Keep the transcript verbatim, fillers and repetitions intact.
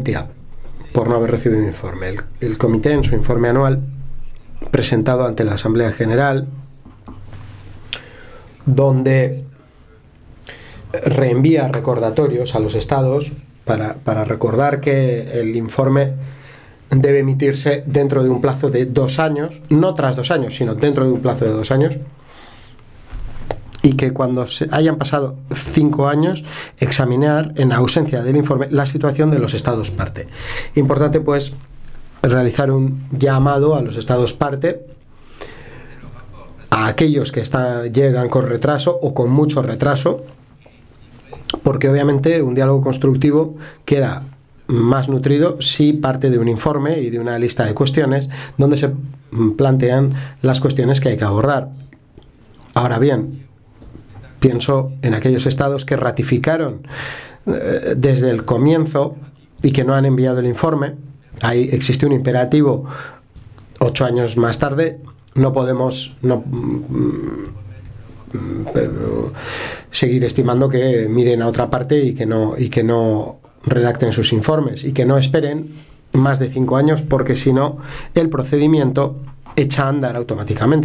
molestia por no haber recibido informe. El, el comité, en su informe anual presentado ante la Asamblea General, donde reenvía recordatorios a los estados para, para recordar que el informe debe emitirse dentro de un plazo de dos años, no tras dos años, sino dentro de un plazo de dos años, y que cuando se hayan pasado cinco años, examinar, en ausencia del informe, la situación de los estados parte. Importante, pues, realizar un llamado a los estados parte, a aquellos que está, llegan con retraso o con mucho retraso, porque obviamente un diálogo constructivo queda más nutrido si parte de un informe y de una lista de cuestiones donde se plantean las cuestiones que hay que abordar. Ahora bien, pienso en aquellos estados que ratificaron eh, desde el comienzo y que no han enviado el informe. Ahí existe un imperativo ocho años más tarde. No podemos no, seguir estimando que miren a otra parte y que no y que no redacten sus informes y que no esperen más de cinco años, porque si no el procedimiento echa a andar automáticamente.